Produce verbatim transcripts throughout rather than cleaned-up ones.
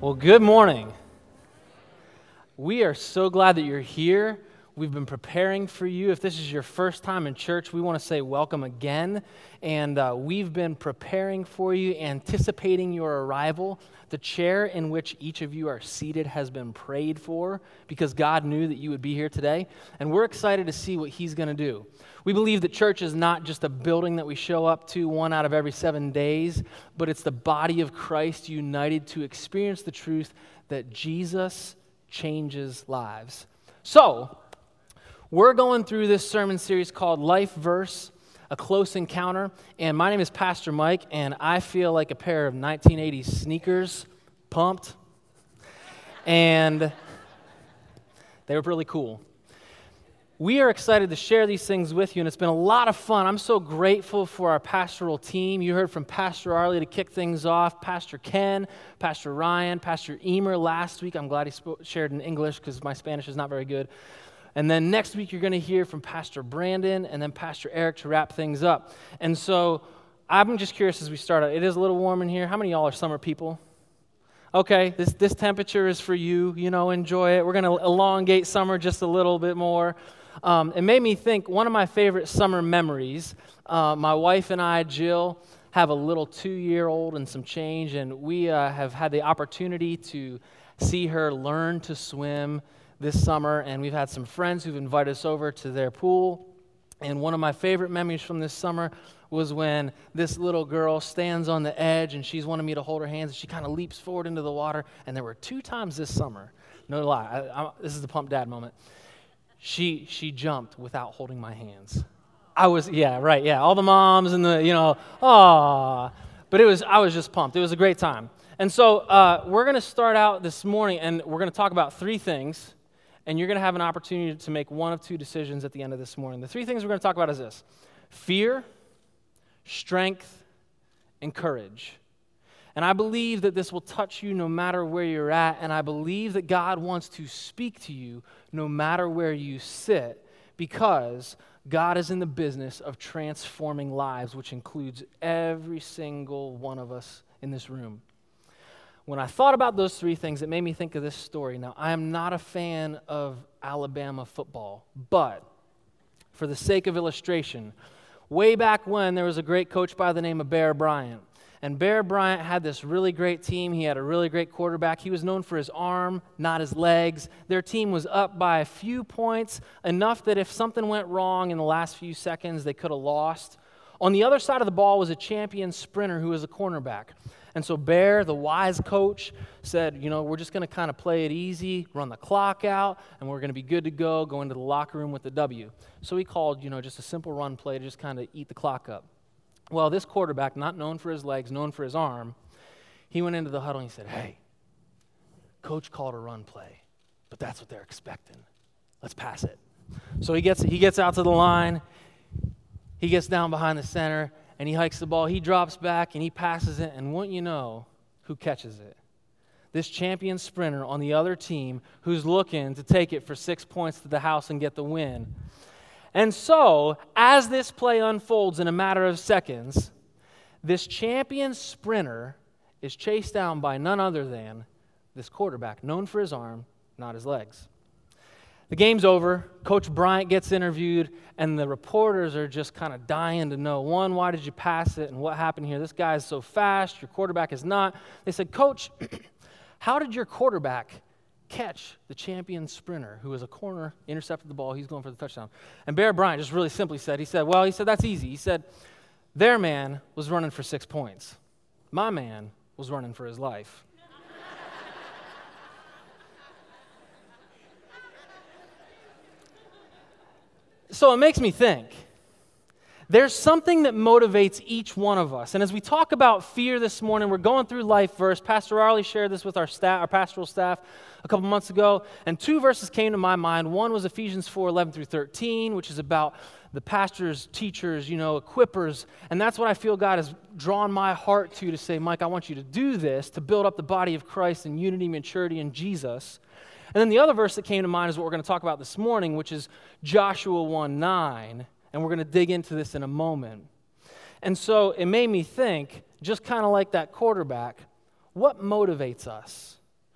Well, good morning. We are so glad that you're here. We've been preparing for you. If this is your first time in church, we want to say welcome again. And uh, we've been preparing for you, anticipating your arrival. The chair in which each of you are seated has been prayed for because God knew that you would be here today. And we're excited to see what He's going to do. We believe that church is not just a building that we show up to one out of every seven days, but it's the body of Christ united to experience the truth that Jesus changes lives. So, we're going through this sermon series called Life Verse, A Close Encounter, and my name is Pastor Mike, and I feel like a pair of nineteen eighties sneakers, pumped, and they were really cool. We are excited to share these things with you, and it's been a lot of fun. I'm so grateful for our pastoral team. You heard from Pastor Arlie to kick things off, Pastor Ken, Pastor Ryan, Pastor Emer last week. I'm glad he sp- shared in English because my Spanish is not very good. And then next week, you're going to hear from Pastor Brandon and then Pastor Eric to wrap things up. And so I'm just curious as we start out. It is a little warm in here. How many of y'all are summer people? Okay, this, this temperature is for you. You know, enjoy it. We're going to elongate summer just a little bit more. Um, it made me think, one of my favorite summer memories, uh, my wife and I, Jill, have a little two-year-old and some change, and we uh, have had the opportunity to see her learn to swim this summer, and we've had some friends who've invited us over to their pool. And one of my favorite memories from this summer was when this little girl stands on the edge and she's wanting me to hold her hands, and she kind of leaps forward into the water. And there were two times this summer, no lie, I, I, this is the pump dad moment, she she jumped without holding my hands. I was, yeah, right, yeah, all the moms and the, you know, ah, but it was, I was just pumped. It was a great time. And so uh, we're going to start out this morning, and we're going to talk about three things. And you're going to have an opportunity to make one of two decisions at the end of this morning. The three things we're going to talk about is this: fear, strength, and courage. And I believe that this will touch you no matter where you're at, and I believe that God wants to speak to you no matter where you sit, because God is in the business of transforming lives, which includes every single one of us in this room. When I thought about those three things, it made me think of this story. Now, I am not a fan of Alabama football, but for the sake of illustration, way back when there was a great coach by the name of Bear Bryant. And Bear Bryant had this really great team. He had a really great quarterback. He was known for his arm, not his legs. Their team was up by a few points, enough that if something went wrong in the last few seconds, they could have lost. On the other side of the ball was a champion sprinter who was a cornerback. And so Bear, the wise coach, said, you know, we're just going to kind of play it easy, run the clock out, and we're going to be good to go, go into the locker room with the W. So he called, you know, just a simple run play to just kind of eat the clock up. Well, this quarterback, not known for his legs, known for his arm, he went into the huddle and he said, hey, coach called a run play, but that's what they're expecting. Let's pass it. So he gets he gets out to the line, he gets down behind the center, and he hikes the ball. He drops back, and he passes it, and wouldn't you know who catches it? This champion sprinter on the other team who's looking to take it for six points to the house and get the win. And so, as this play unfolds in a matter of seconds, this champion sprinter is chased down by none other than this quarterback, known for his arm, not his legs. The game's over. Coach Bryant gets interviewed, and the reporters are just kind of dying to know, one, why did you pass it, and what happened here? This guy is so fast, your quarterback is not. They said, Coach, how did your quarterback catch the champion sprinter who was a corner, intercepted the ball, he's going for the touchdown? And Bear Bryant just really simply said, he said, well, he said, that's easy. He said, their man was running for six points. My man was running for his life. So it makes me think, there's something that motivates each one of us. And as we talk about fear this morning, we're going through Life Verse. Pastor Arlie shared this with our staff, our pastoral staff a couple months ago, and two verses came to my mind. One was Ephesians four, eleven through thirteen, which is about the pastors, teachers, you know, equippers, and that's what I feel God has drawn my heart to, to say, Mike, I want you to do this, to build up the body of Christ in unity, maturity, in Jesus. And then the other verse that came to mind is what we're going to talk about this morning, which is Joshua one nine, and we're going to dig into this in a moment. And so it made me think, just kind of like that quarterback, what motivates us?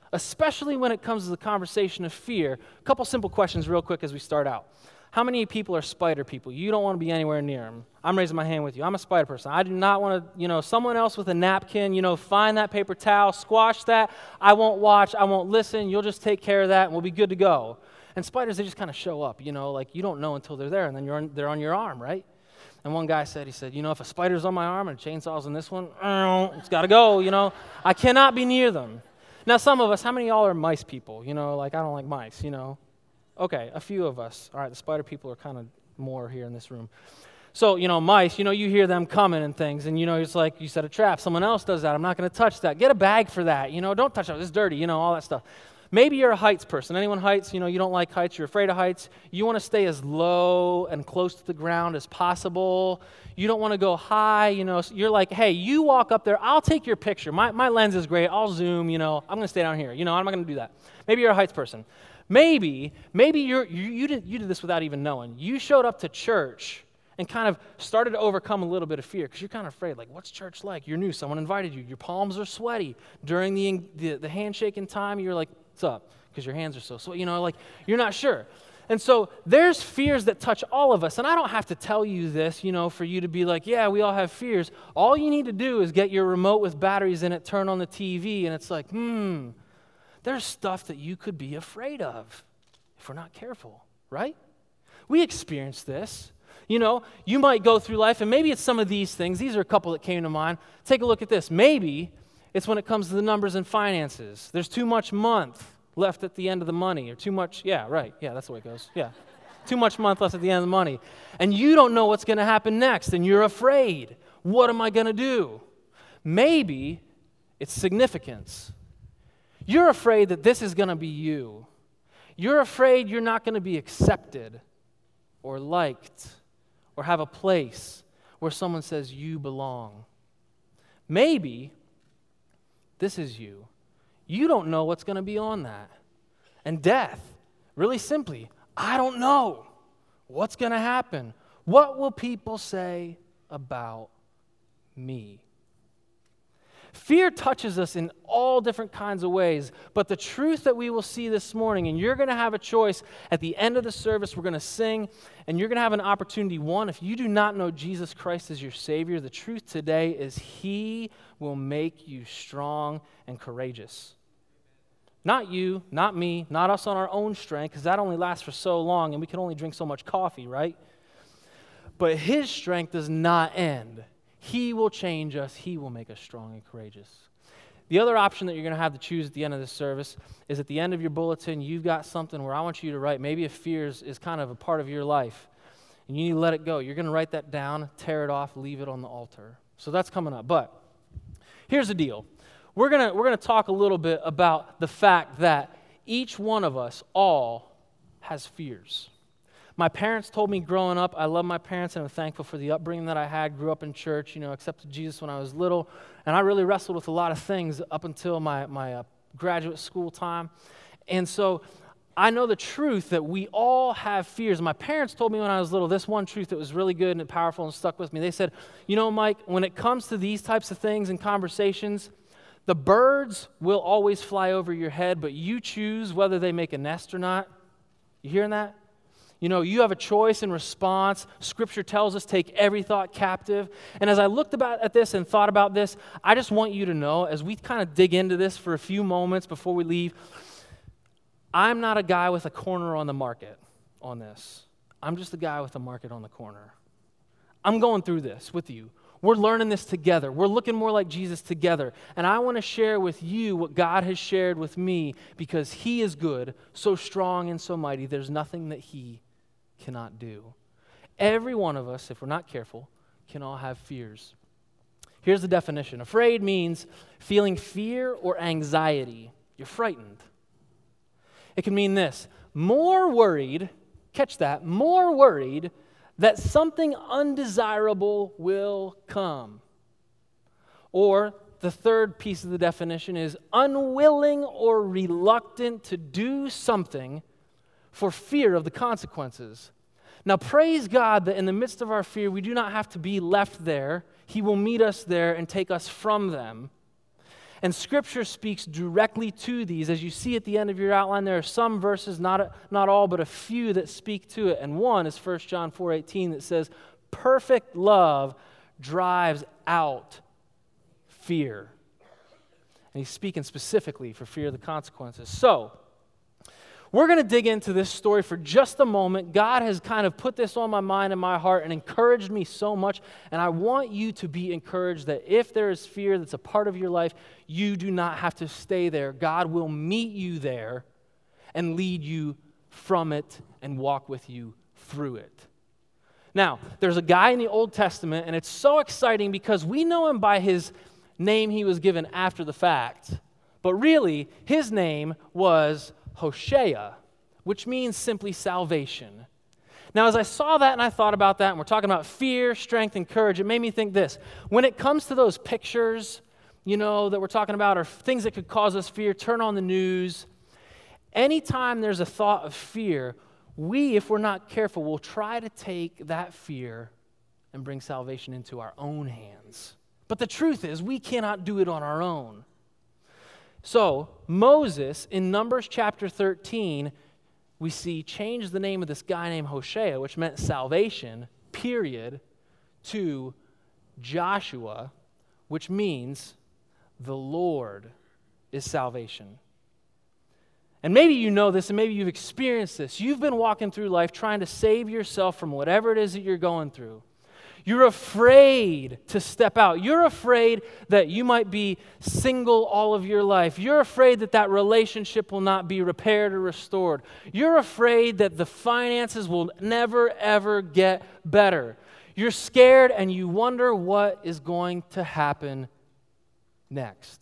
especially when it comes to the conversation of fear. A couple simple questions real quick as we start out. How many people are spider people? You don't want to be anywhere near them. I'm raising my hand with you. I'm a spider person. I do not want to, you know, someone else with a napkin, you know, find that paper towel, squash that. I won't watch. I won't listen. You'll just take care of that, and we'll be good to go. And spiders, they just kind of show up, you know, like you don't know until they're there, and then you're on, they're on your arm, right? And one guy said, he said, you know, if a spider's on my arm and a chainsaw's in this one, it's got to go, you know. I cannot be near them. Now, some of us, how many of y'all are mice people? You know, like I don't like mice, you know. Okay, a few of us. All right, the spider people are kind of more here in this room. So, you know, mice, you know, you hear them coming and things, and, you know, it's like you set a trap. Someone else does that. I'm not going to touch that. Get a bag for that. You know, don't touch that. It's dirty, you know, all that stuff. Maybe you're a heights person. Anyone heights? You know, you don't like heights. You're afraid of heights. You want to stay as low and close to the ground as possible. You don't want to go high. You know, so you're like, hey, you walk up there. I'll take your picture. My, my lens is great. I'll zoom. You know, I'm going to stay down here. You know, I'm not going to do that. Maybe you're a heights person. Maybe, maybe you're, you, you, did, you did this without even knowing. You showed up to church and kind of started to overcome a little bit of fear because you're kind of afraid, like, what's church like? You're new. Someone invited you. Your palms are sweaty. During the, the, the handshaking time, you're like, what's up? Because your hands are so sweaty. You know, like, you're not sure. And so there's fears that touch all of us. And I don't have to tell you this, you know, for you to be like, yeah, we all have fears. All you need to do is get your remote with batteries in it, turn on the T V, and it's like, hmm, there's stuff that you could be afraid of if we're not careful, right? We experience this. You know, you might go through life, and maybe it's some of these things. These are a couple that came to mind. Take a look at this. Maybe it's when it comes to the numbers and finances. There's too much month left at the end of the money, or too much, yeah, right, yeah, that's the way it goes, yeah. Too much month left at the end of the money. And you don't know what's going to happen next, and you're afraid. What am I going to do? Maybe it's significance. You're afraid that this is going to be you. You're afraid you're not going to be accepted or liked or have a place where someone says you belong. Maybe this is you. You don't know what's going to be on that. And death, really simply, I don't know what's going to happen. What will people say about me? Fear touches us in all different kinds of ways, but the truth that we will see this morning, and you're going to have a choice at the end of the service, we're going to sing, and you're going to have an opportunity. One, if you do not know Jesus Christ as your Savior, the truth today is He will make you strong and courageous. Not you, not me, not us on our own strength, because that only lasts for so long, and we can only drink so much coffee, right? But His strength does not end. He will change us. He will make us strong and courageous. The other option that you're going to have to choose at the end of this service is at the end of your bulletin, you've got something where I want you to write, maybe if fear is, is kind of a part of your life, and you need to let it go. You're going to write that down, tear it off, leave it on the altar. So that's coming up. But here's the deal. We're going to, we're going to talk a little bit about the fact that each one of us all has fears. My parents told me growing up, I love my parents and I'm thankful for the upbringing that I had, grew up in church, you know, accepted Jesus when I was little, and I really wrestled with a lot of things up until my, my uh, graduate school time. And so I know the truth that we all have fears. My parents told me when I was little this one truth that was really good and powerful and stuck with me. They said, you know, Mike, when it comes to these types of things and conversations, the birds will always fly over your head, but you choose whether they make a nest or not. You hearing that? You know, you have a choice in response. Scripture tells us take every thought captive. And as I looked about at this and thought about this, I just want you to know, as we kind of dig into this for a few moments before we leave, I'm not a guy with a corner on the market on this. I'm just a guy with a market on the corner. I'm going through this with you. We're learning this together. We're looking more like Jesus together. And I want to share with you what God has shared with me because He is good, so strong and so mighty. There's nothing that He cannot do. Every one of us, if we're not careful, can all have fears. Here's the definition. Afraid means feeling fear or anxiety. You're frightened. It can mean this, more worried, catch that, more worried that something undesirable will come. Or the third piece of the definition is unwilling or reluctant to do something for fear of the consequences. Now, praise God that in the midst of our fear, we do not have to be left there. He will meet us there and take us from them. And Scripture speaks directly to these. As you see at the end of your outline, there are some verses, not, a, not all, but a few that speak to it. And one is First John four eighteen that says, perfect love drives out fear. And he's speaking specifically for fear of the consequences. So, we're going to dig into this story for just a moment. God has kind of put this on my mind and my heart and encouraged me so much. And I want you to be encouraged that if there is fear that's a part of your life, you do not have to stay there. God will meet you there and lead you from it and walk with you through it. Now, there's a guy in the Old Testament, and it's so exciting because we know him by his name he was given after the fact. But really, his name was Hosea, which means simply salvation. Now, as I saw that and I thought about that, and we're talking about fear, strength, and courage, it made me think this. When it comes to those pictures, you know, that we're talking about, or things that could cause us fear, turn on the news. Anytime there's a thought of fear, we, if we're not careful, will try to take that fear and bring salvation into our own hands. But the truth is, we cannot do it on our own. So, Moses, in Numbers chapter thirteen, we see change the name of this guy named Hosea, which meant salvation, period, to Joshua, which means the Lord is salvation. And maybe you know this, and maybe you've experienced this. You've been walking through life trying to save yourself from whatever it is that you're going through. You're afraid to step out. You're afraid that you might be single all of your life. You're afraid that that relationship will not be repaired or restored. You're afraid that the finances will never, ever get better. You're scared and you wonder what is going to happen next.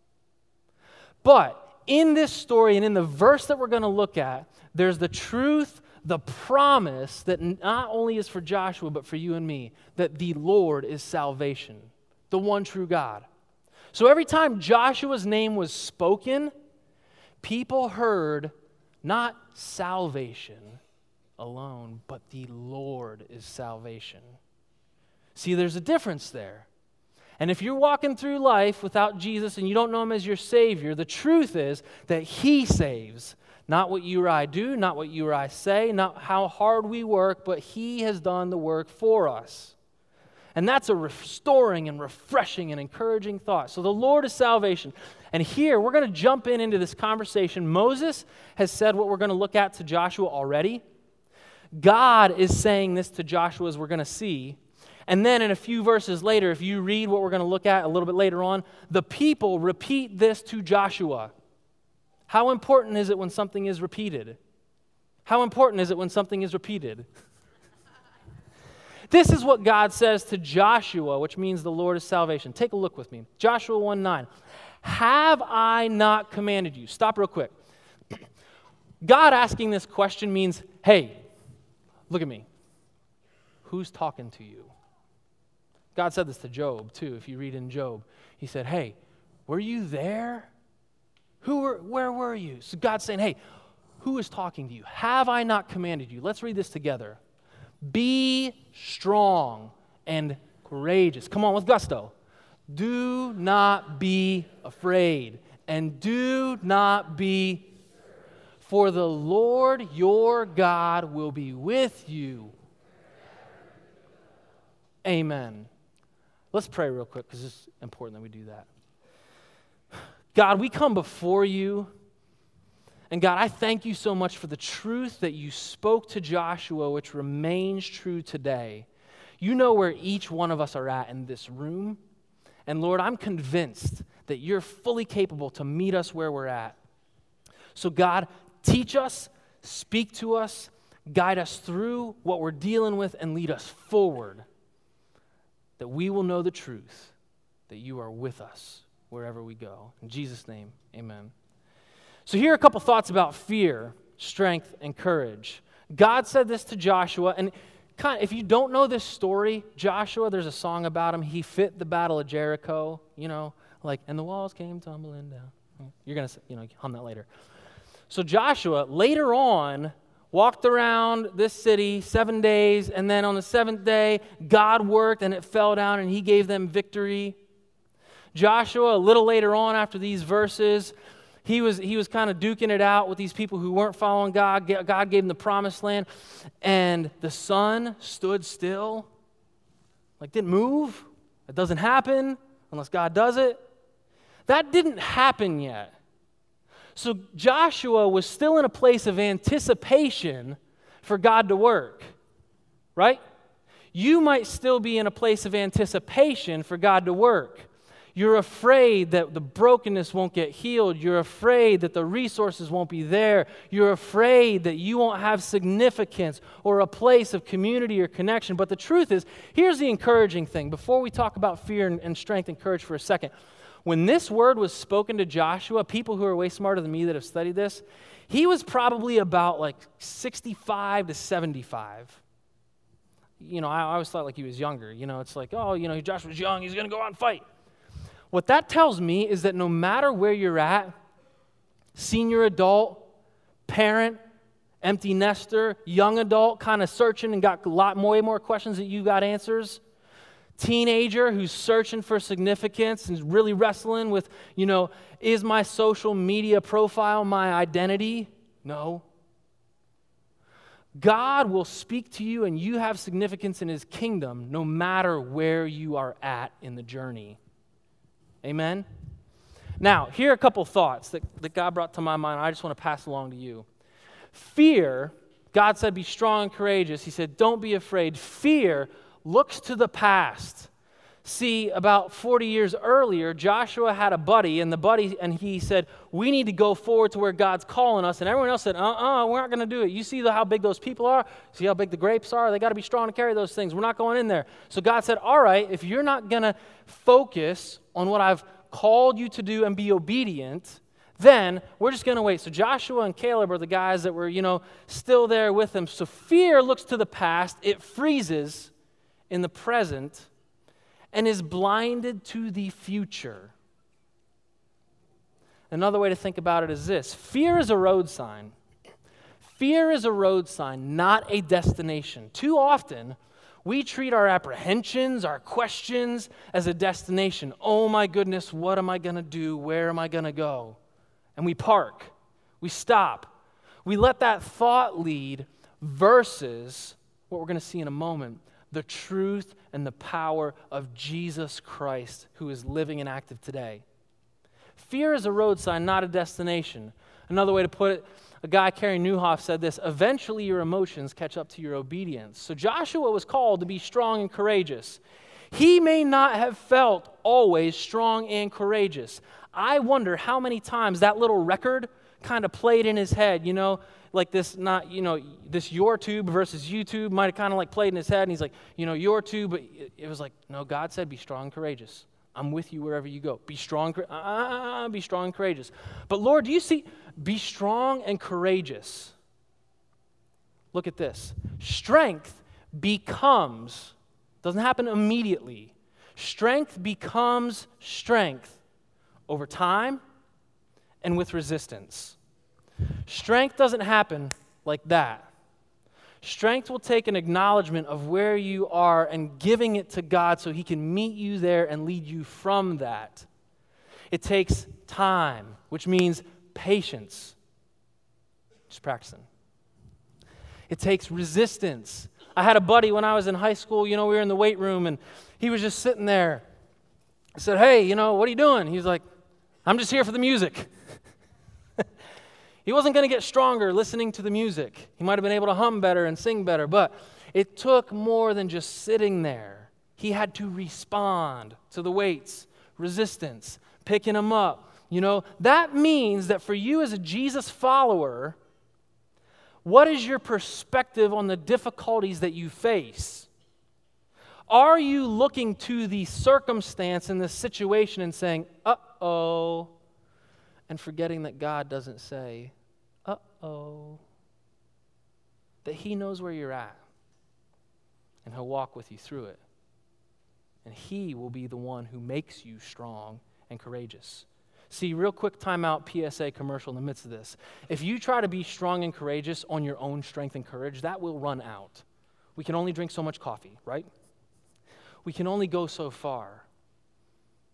But in this story and in the verse that we're going to look at, there's the truth, the promise that not only is for Joshua, but for you and me, that the Lord is salvation, the one true God. So every time Joshua's name was spoken, people heard not salvation alone, but the Lord is salvation. See, there's a difference there. And if you're walking through life without Jesus and you don't know Him as your Savior, the truth is that He saves. Not what you or I do, not what you or I say, not how hard we work, but He has done the work for us. And that's a restoring and refreshing and encouraging thought. So the Lord is salvation. And here, we're going to jump in into this conversation. Moses has said what we're going to look at to Joshua already. God is saying this to Joshua, as we're going to see. And then in a few verses later, if you read what we're going to look at a little bit later on, the people repeat this to Joshua. How important is it when something is repeated? How important is it when something is repeated? This is what God says to Joshua, which means the Lord is salvation. Take a look with me. Joshua one nine. Have I not commanded you? Stop real quick. God asking this question means, hey, look at me. Who's talking to you? God said this to Job, too, if you read in Job. He said, hey, were you there? Who were, where were you? So God's saying, hey, who is talking to you? Have I not commanded you? Let's read this together. Be strong and courageous. Come on, with gusto. Do not be afraid, and do not be, for the Lord your God will be with you. Amen. Let's pray real quick because it's important that we do that. God, we come before you, and God, I thank you so much for the truth that you spoke to Joshua, which remains true today. You know where each one of us are at in this room, and Lord, I'm convinced that you're fully capable to meet us where we're at. So God, teach us, speak to us, guide us through what we're dealing with, and lead us forward, that we will know the truth, that you are with us wherever we go. In Jesus' name, amen. So here are a couple thoughts about fear, strength, and courage. God said this to Joshua, and kind of, if you don't know this story, Joshua, there's a song about him. He fit the battle of Jericho, you know, like, and the walls came tumbling down. You're going to, you know, hum that later. So Joshua, later on, walked around this city seven days, and then on the seventh day, God worked, and it fell down, and he gave them victory. Joshua, a little later on after these verses, he was, he was kind of duking it out with these people who weren't following God. God gave them the promised land, and the sun stood still, like didn't move. It doesn't happen unless God does it. That didn't happen yet. So Joshua was still in a place of anticipation for God to work, right? You might still be in a place of anticipation for God to work. You're afraid that the brokenness won't get healed. You're afraid that the resources won't be there. You're afraid that you won't have significance or a place of community or connection. But the truth is, here's the encouraging thing. Before we talk about fear and, and strength and courage for a second, when this word was spoken to Joshua, people who are way smarter than me that have studied this, he was probably about like sixty-five to seventy-five. You know, I, I always thought like he was younger. You know, it's like, oh, you know, Joshua's young. He's going to go out and fight. What that tells me is that no matter where you're at, senior adult, parent, empty nester, young adult, kind of searching and got a lot more, way more questions that you got answers, teenager who's searching for significance and really wrestling with, you know, is my social media profile my identity? No. God will speak to you and you have significance in His kingdom no matter where you are at in the journey. Amen? Now, here are a couple thoughts that, that God brought to my mind. I just want to pass along to you. Fear, God said, be strong and courageous. He said, don't be afraid. Fear looks to the past. See, about forty years earlier, Joshua had a buddy, and the buddy, and he said, we need to go forward to where God's calling us. And everyone else said, uh-uh, we're not going to do it. You see the, how big those people are? See how big the grapes are? They got to be strong to carry those things. We're not going in there. So God said, all right, if you're not going to focus on what I've called you to do and be obedient, then we're just going to wait. So Joshua and Caleb are the guys that were, you know, still there with him. So fear looks to the past. It freezes in the present and is blinded to the future. Another way to think about it is this. Fear is a road sign. Fear is a road sign, not a destination. Too often, we treat our apprehensions, our questions as a destination. Oh my goodness, what am I going to do? Where am I going to go? And we park. We stop. We let that thought lead versus what we're going to see in a moment, the truth and the power of Jesus Christ who is living and active today. Fear is a road sign, not a destination. Another way to put it, a guy, Carey Nieuwhof, said this, eventually your emotions catch up to your obedience. So Joshua was called to be strong and courageous. He may not have felt always strong and courageous. I wonder how many times that little record kind of played in his head, you know, like this, not, you know, this YourTube versus YouTube might have kind of like played in his head, and he's like, you know, YourTube, but it was like, no, God said be strong and courageous. I'm with you wherever you go. Be strong, uh, be strong and courageous. But Lord, do you see, be strong and courageous. Look at this. Strength becomes, doesn't happen immediately. Strength becomes strength over time and with resistance. Strength doesn't happen like that. Strength will take an acknowledgement of where you are and giving it to God so He can meet you there and lead you from that. It takes time, which means patience. Just practicing. It takes resistance. I had a buddy when I was in high school, you know, we were in the weight room and he was just sitting there. I said, hey, you know, what are you doing? He was like, I'm just here for the music. He wasn't going to get stronger listening to the music. He might have been able to hum better and sing better, but it took more than just sitting there. He had to respond to the weights, resistance, picking them up. You know, that means that for you as a Jesus follower, what is your perspective on the difficulties that you face? Are you looking to the circumstance and the situation and saying, uh-oh, and forgetting that God doesn't say, uh-oh, that He knows where you're at, and He'll walk with you through it. And He will be the one who makes you strong and courageous. See, real quick timeout P S A commercial in the midst of this. If you try to be strong and courageous on your own strength and courage, that will run out. We can only drink so much coffee, right? We can only go so far.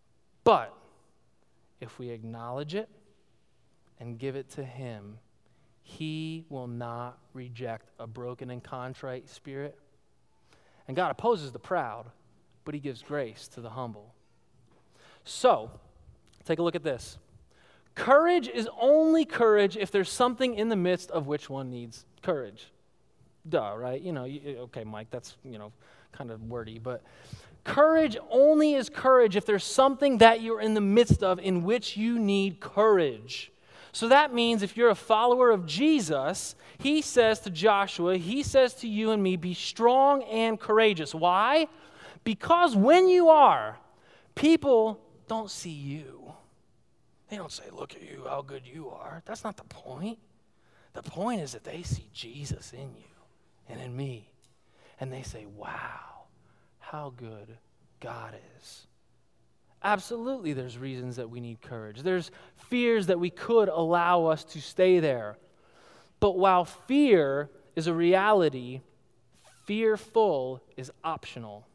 But if we acknowledge it and give it to him, he will not reject a broken and contrite spirit. And God opposes the proud, but he gives grace to the humble. So, take a look at this. Courage is only courage if there's something in the midst of which one needs courage. Duh, right? You know, you, okay, Mike, that's, you know, kind of wordy, but courage only is courage if there's something that you're in the midst of in which you need courage. So that means if you're a follower of Jesus, he says to Joshua, he says to you and me, be strong and courageous. Why? Because when you are, people don't see you. They don't say, look at you, how good you are. That's not the point. The point is that they see Jesus in you and in me. And they say, wow, how good God is. Absolutely, there's reasons that we need courage. There's fears that we could allow us to stay there. But while fear is a reality, fearful is optional.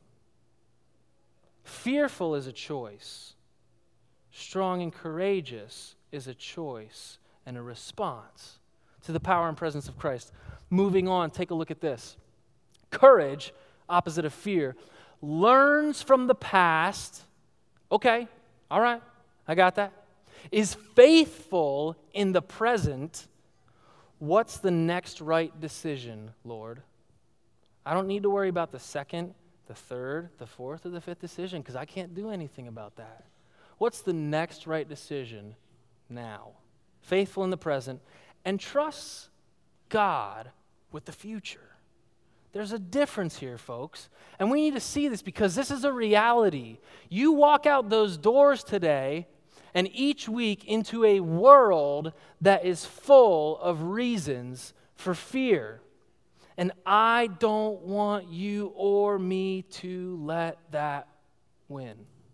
Fearful is a choice. Strong and courageous is a choice and a response to the power and presence of Christ. Moving on, take a look at this. Courage, opposite of fear, learns from the past. Okay, all right, I got that. Is faithful in the present. What's the next right decision, Lord? I don't need to worry about the second, the third, the fourth, or the fifth decision because I can't do anything about that. What's the next right decision now? Faithful in the present and trusts God with the future. There's a difference here, folks. And we need to see this because this is a reality. You walk out those doors today and each week into a world that is full of reasons for fear. And I don't want you or me to let that win.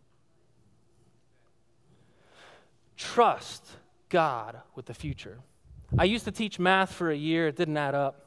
Trust God with the future. I used to teach math for a year. It didn't add up.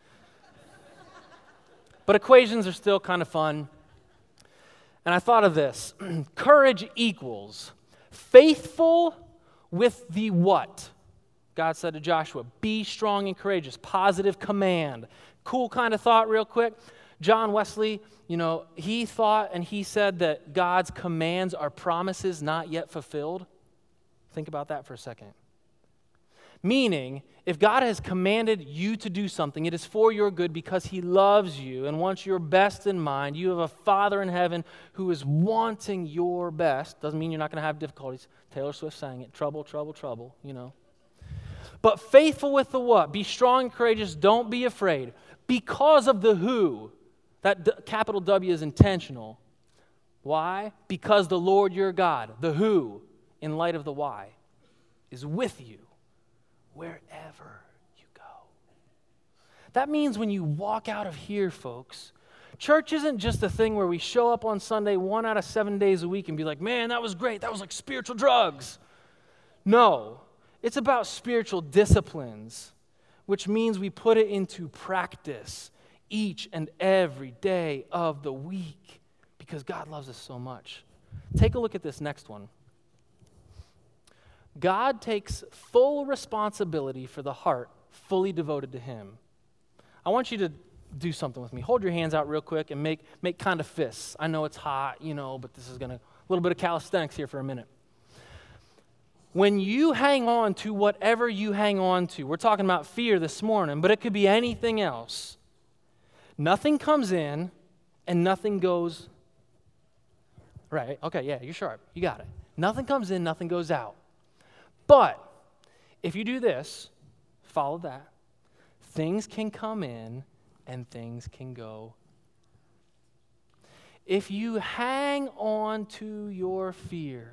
But equations are still kind of fun. And I thought of this. Courage equals faithful with the what? God said to Joshua, be strong and courageous. Positive command. Cool kind of thought real quick. John Wesley, you know, he thought and he said that God's commands are promises not yet fulfilled. Think about that for a second. Meaning, if God has commanded you to do something, it is for your good because he loves you and wants your best in mind. You have a Father in heaven who is wanting your best. Doesn't mean you're not going to have difficulties. Taylor Swift sang it. Trouble, trouble, trouble, you know. But faithful with the what? Be strong and courageous. Don't be afraid. Because of the who. That d- capital W is intentional. Why? Because the Lord your God, the who, in light of the why, is with you wherever you go. That means when you walk out of here, folks, church isn't just a thing where we show up on Sunday one out of seven days a week and be like, man, that was great. That was like spiritual drugs. No, it's about spiritual disciplines, which means we put it into practice each and every day of the week because God loves us so much. Take a look at this next one. God takes full responsibility for the heart fully devoted to him. I want you to do something with me. Hold your hands out real quick and make, make kind of fists. I know it's hot, you know, but this is going to, a little bit of calisthenics here for a minute. When you hang on to whatever you hang on to, we're talking about fear this morning, but it could be anything else. Nothing comes in and nothing goes, right, okay, yeah, you're sharp. You got it. Nothing comes in, nothing goes out. But if you do this, follow that, things can come in and things can go. If you hang on to your fear,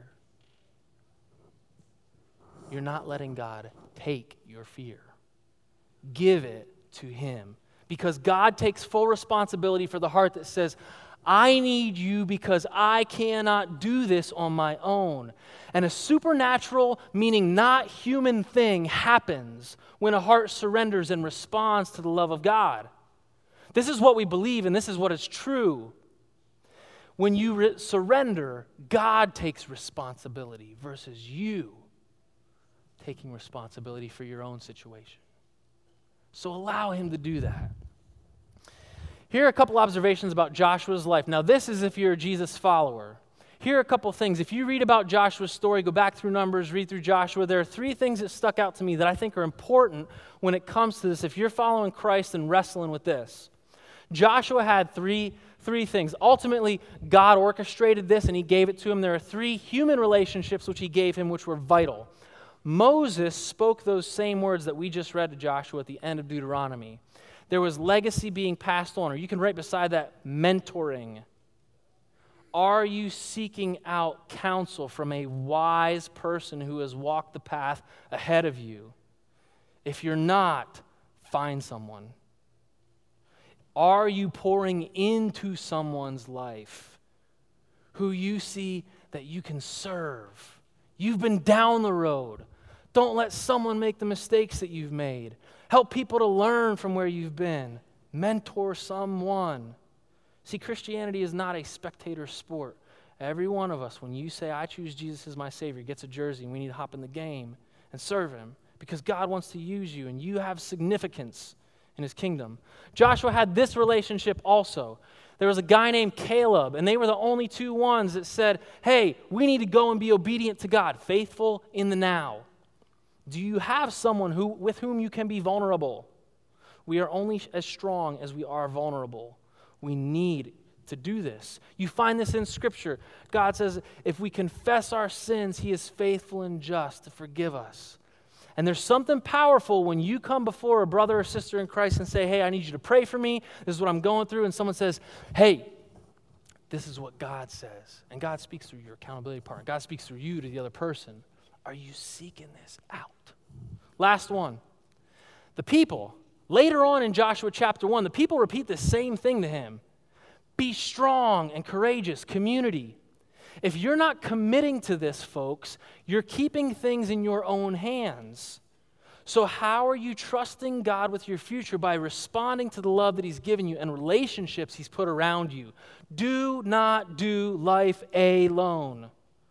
you're not letting God take your fear. Give it to him. Because God takes full responsibility for the heart that says, I need you because I cannot do this on my own. And a supernatural, meaning not human thing happens when a heart surrenders and responds to the love of God. This is what we believe and this is what is true. When you re- surrender, God takes responsibility versus you taking responsibility for your own situation. So allow him to do that. Here are a couple observations about Joshua's life. Now, this is if you're a Jesus follower. Here are a couple things. If you read about Joshua's story, go back through Numbers, read through Joshua, there are three things that stuck out to me that I think are important when it comes to this. If you're following Christ and wrestling with this, Joshua had three, three things. Ultimately, God orchestrated this and he gave it to him. There are three human relationships which he gave him which were vital. Moses spoke those same words that we just read to Joshua at the end of Deuteronomy. There was legacy being passed on, or you can write beside that, mentoring. Are you seeking out counsel from a wise person who has walked the path ahead of you? If you're not, find someone. Are you pouring into someone's life who you see that you can serve? You've been down the road. Don't let someone make the mistakes that you've made. Help people to learn from where you've been. Mentor someone. See, Christianity is not a spectator sport. Every one of us, when you say, I choose Jesus as my Savior, gets a jersey, and we need to hop in the game and serve him because God wants to use you, and you have significance in his kingdom. Joshua had this relationship also. There was a guy named Caleb, and they were the only two ones that said, hey, we need to go and be obedient to God, faithful in the now. Do you have someone who with whom you can be vulnerable? We are only as strong as we are vulnerable. We need to do this. You find this in Scripture. God says, if we confess our sins, he is faithful and just to forgive us. And there's something powerful when you come before a brother or sister in Christ and say, hey, I need you to pray for me. This is what I'm going through. And someone says, hey, this is what God says. And God speaks through your accountability partner. God speaks through you to the other person. Are you seeking this out? Last one. The people. Later on in Joshua chapter one, the people repeat the same thing to him. Be strong and courageous, community. If you're not committing to this, folks, you're keeping things in your own hands. So how are you trusting God with your future? By responding to the love that he's given you and relationships he's put around you. Do not do life alone.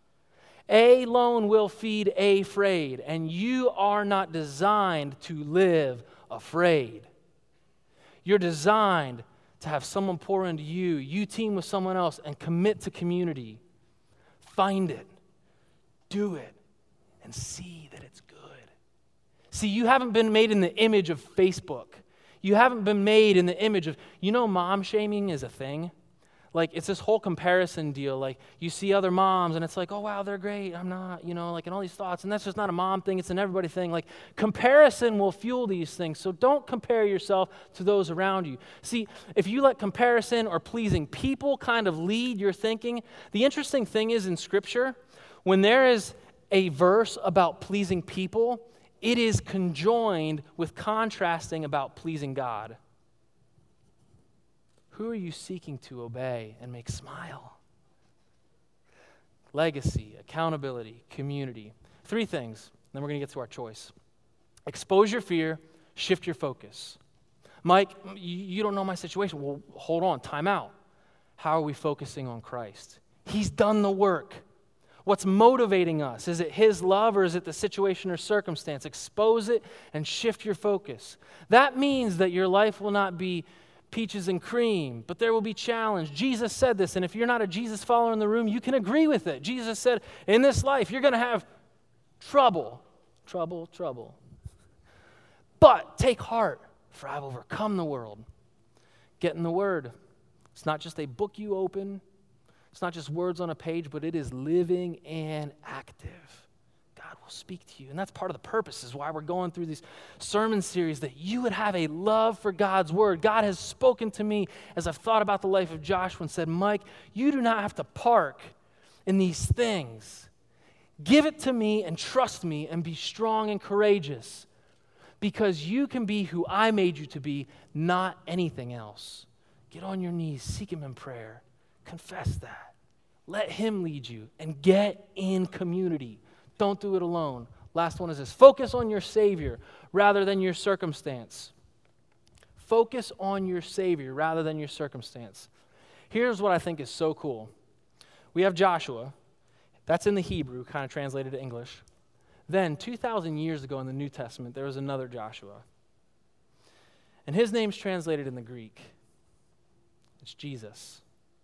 Alone will feed afraid, and you are not designed to live afraid. You're designed to have someone pour into you, you team with someone else, and commit to community. Find it, do it, and see that it's good. See, you haven't been made in the image of Facebook. You haven't been made in the image of, you know, mom shaming is a thing. Like, it's this whole comparison deal. Like, you see other moms, and it's like, oh, wow, they're great. I'm not, you know, like, and all these thoughts. And that's just not a mom thing. It's an everybody thing. Like, comparison will fuel these things. So don't compare yourself to those around you. See, if you let comparison or pleasing people kind of lead your thinking, the interesting thing is in Scripture, when there is a verse about pleasing people, it is conjoined with contrasting about pleasing God. Who are you seeking to obey and make smile? Legacy, accountability, community. Three things, then we're going to get to our choice. Expose your fear, shift your focus. Mike, you don't know my situation. Well, hold on, time out. How are we focusing on Christ? He's done the work. What's motivating us? Is it his love or is it the situation or circumstance? Expose it and shift your focus. That means that your life will not be peaches and cream, but there will be challenge. Jesus said this, and if you're not a Jesus follower in the room, you can agree with it. Jesus said, in this life, you're going to have trouble, trouble, trouble. But take heart, for I've overcome the world. Get in the Word. It's not just a book you open. It's not just words on a page, but it is living and active. God will speak to you. And that's part of the purpose is why we're going through these sermon series, that you would have a love for God's word. God has spoken to me as I've thought about the life of Joshua and said, Mike, you do not have to park in these things. Give it to me and trust me and be strong and courageous because you can be who I made you to be, not anything else. Get on your knees, seek him in prayer. Confess that. Let him lead you and get in community. Don't do it alone. Last one is this. Focus on your Savior rather than your circumstance. Focus on your Savior rather than your circumstance. Here's what I think is so cool. We have Joshua. That's in the Hebrew, kind of translated to English. Then, two thousand years ago in the New Testament, there was another Joshua. And his name's translated in the Greek. It's Jesus.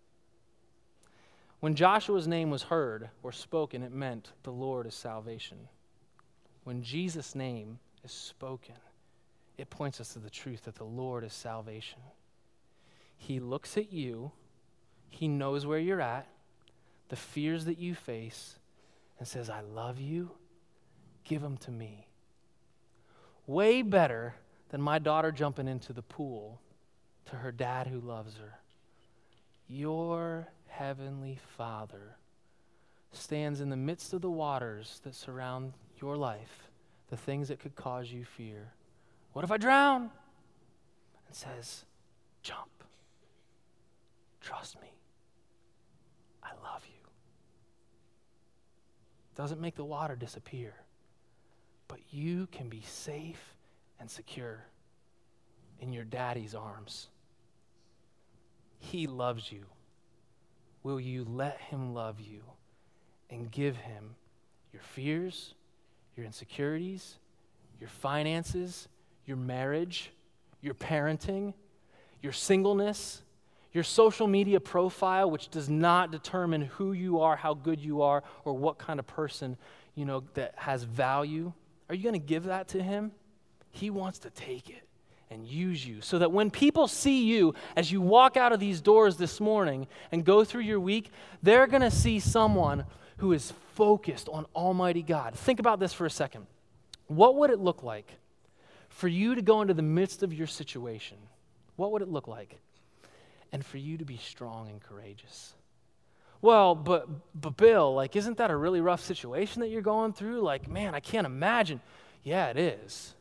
When Joshua's name was heard or spoken, it meant the Lord is salvation. When Jesus' name is spoken, it points us to the truth that the Lord is salvation. He looks at you, he knows where you're at, the fears that you face, and says, I love you, give them to me. Way better than my daughter jumping into the pool to her dad who loves her. Your heavenly Father stands in the midst of the waters that surround your life, the things that could cause you fear. What if I drown? And says, jump. Trust me. I love you. Doesn't make the water disappear, but you can be safe and secure in your daddy's arms. He loves you. Will you let him love you and give him your fears, your insecurities, your finances, your marriage, your parenting, your singleness, your social media profile, which does not determine who you are, how good you are, or what kind of person, you know, that has value? Are you going to give that to him? He wants to take it and use you so that when people see you as you walk out of these doors this morning and go through your week, they're going to see someone who is focused on Almighty God. Think about this for a second. What would it look like for you to go into the midst of your situation? What would it look like? And for you to be strong and courageous. Well, but, but Bill, like, isn't that a really rough situation that you're going through? Like, man, I can't imagine. Yeah, it is.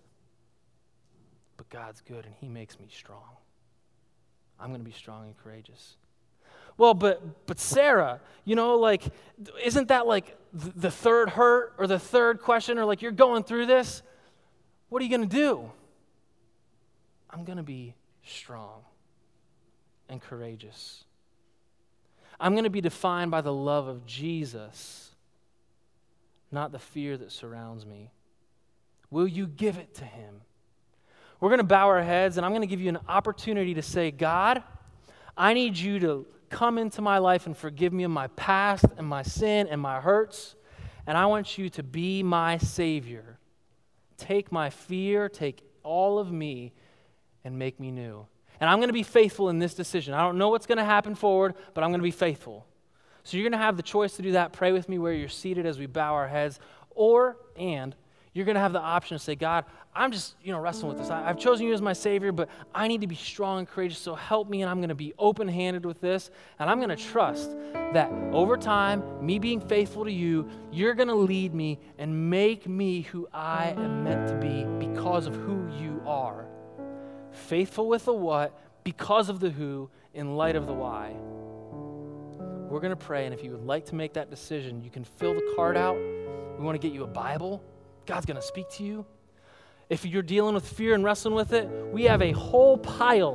But God's good and he makes me strong. I'm going to be strong and courageous. Well, but but Sarah, you know, like, isn't that like th- the third hurt or the third question, or like you're going through this? What are you going to do? I'm going to be strong and courageous. I'm going to be defined by the love of Jesus, not the fear that surrounds me. Will you give it to him? We're going to bow our heads, and I'm going to give you an opportunity to say, God, I need you to come into my life and forgive me of my past and my sin and my hurts, and I want you to be my Savior. Take my fear, take all of me, and make me new. And I'm going to be faithful in this decision. I don't know what's going to happen forward, but I'm going to be faithful. So you're going to have the choice to do that. Pray with me where you're seated as we bow our heads, or, and, you're going to have the option to say, God, I'm just, you know, wrestling with this. I, I've chosen you as my Savior, but I need to be strong and courageous, so help me, and I'm going to be open-handed with this, and I'm going to trust that over time, me being faithful to you, you're going to lead me and make me who I am meant to be because of who you are. Faithful with the what, because of the who, in light of the why. We're going to pray, and if you would like to make that decision, you can fill the card out. We want to get you a Bible. God's going to speak to you. If you're dealing with fear and wrestling with it, we have a whole pile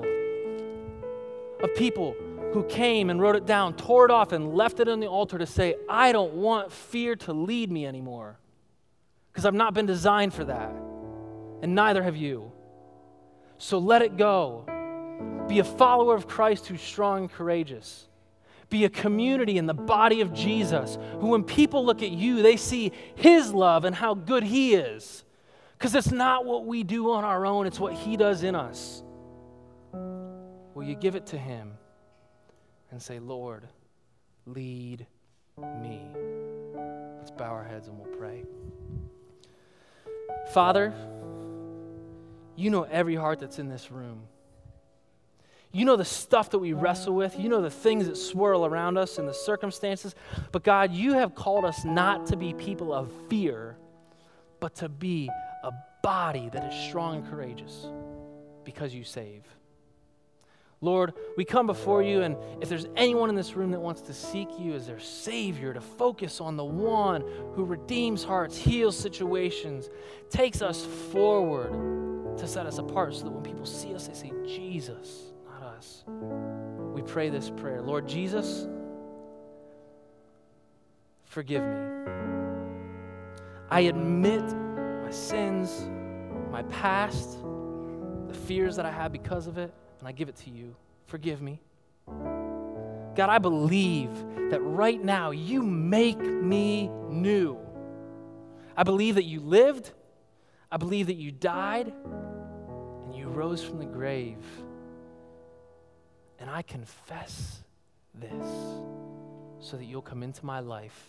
of people who came and wrote it down, tore it off, and left it on the altar to say, I don't want fear to lead me anymore because I've not been designed for that, and neither have you. So let it go. Be a follower of Christ who's strong and courageous. Be a community in the body of Jesus who, when people look at you, they see his love and how good he is. Because it's not what we do on our own, it's what he does in us. Will you give it to him and say, Lord, lead me? Let's bow our heads and we'll pray. Father, you know every heart that's in this room. You know the stuff that we wrestle with. You know the things that swirl around us and the circumstances. But God, you have called us not to be people of fear, but to be a body that is strong and courageous because you save. Lord, we come before you, and if there's anyone in this room that wants to seek you as their Savior, to focus on the one who redeems hearts, heals situations, takes us forward to set us apart so that when people see us, they say, Jesus, not us. we pray this prayer. Lord Jesus, forgive me. I admit my sins, my past, the fears that I have because of it, and I give it to you. Forgive me. God, I believe that right now you make me new. I believe that you lived. I believe that you died and you rose from the grave. And I confess this so that you'll come into my life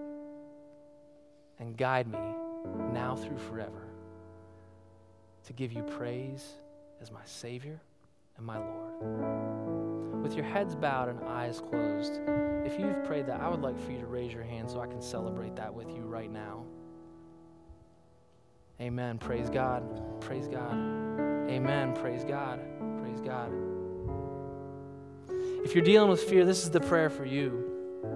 and guide me now through forever to give you praise as my Savior and my Lord. With your heads bowed and eyes closed, if you've prayed that, I would like for you to raise your hand so I can celebrate that with you right now. Amen. Praise God. Praise God. Amen. Praise God. Praise God. If you're dealing with fear, this is the prayer for you.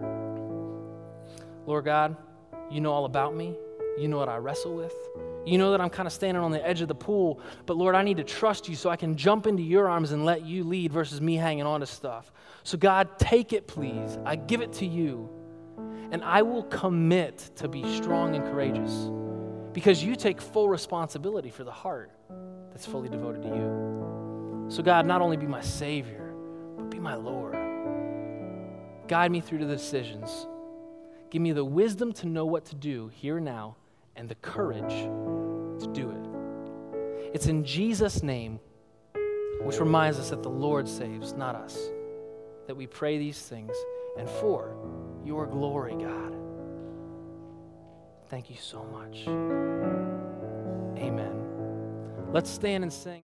Lord God, you know all about me. You know what I wrestle with. You know that I'm kind of standing on the edge of the pool, but Lord, I need to trust you so I can jump into your arms and let you lead versus me hanging on to stuff. So God, take it, please. I give it to you, and I will commit to be strong and courageous because you take full responsibility for the heart that's fully devoted to you. So God, not only be my Savior, but be my Lord. Guide me through the decisions. Give me the wisdom to know what to do here and now and the courage to do it. It's in Jesus' name, which reminds us that the Lord saves, not us, that we pray these things and for your glory, God. Thank you so much. Amen. Let's stand and sing.